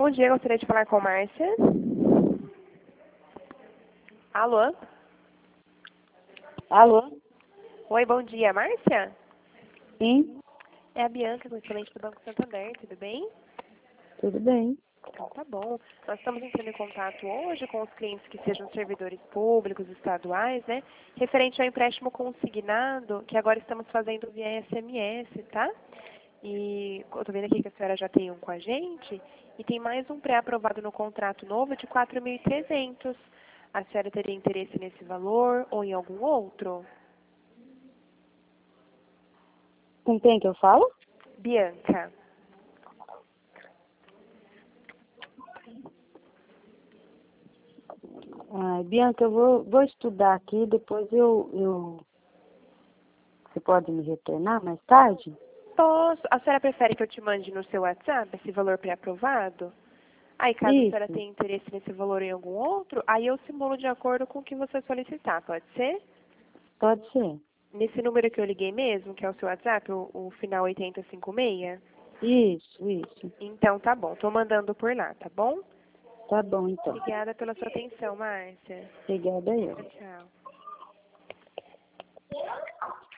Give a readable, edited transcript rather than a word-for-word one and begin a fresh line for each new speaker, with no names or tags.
Bom dia, gostaria de falar com a Márcia. Alô?
Alô?
Oi, bom dia, Márcia?
Sim,
É a Bianca, correspondente do Banco Santander, tudo bem?
tudo bem.
Então tá bom. Nós estamos entrando em contato hoje com os clientes que sejam servidores públicos, estaduais, né? Referente ao empréstimo consignado, que agora estamos fazendo via SMS, tá? E eu tô vendo aqui que a senhora já tem um com a gente e tem mais um pré-aprovado no contrato novo de 4.300. A senhora teria interesse nesse valor ou em algum outro?
Com quem que eu falo?
Bianca.
Bianca, eu vou estudar aqui, depois Você pode me retornar mais tarde?
Posso? A senhora prefere que eu te mande no seu WhatsApp esse valor pré-aprovado? Aí, caso a senhora
Isso,
tenha interesse nesse valor em algum outro, aí eu simulo de acordo com o que você solicitar, pode ser?
pode ser.
Nesse número que eu liguei mesmo, que é o seu WhatsApp, o final 8056?
Isso.
Então, tá bom. Tô mandando por lá, tá bom?
Tá bom, então.
Obrigada pela sua atenção, Márcia.
Obrigada eu.
Tchau, tchau.